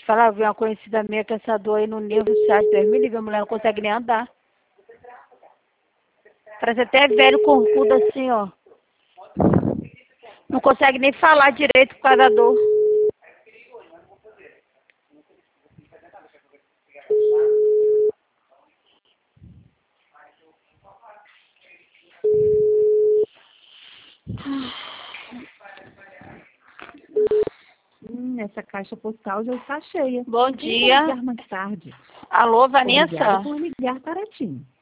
te falar, eu vi uma conhecida minha com essa dor aí no nervo ciático, Deus me livre, a mulher não consegue nem andar. Parece até velho corcudo assim, ó. Não consegue nem falar direito por causa da dor. Essa caixa postal já está cheia. Bom dia. Ligar mais tarde. Alô, Vanessa? Obrigada por ligar para TIM.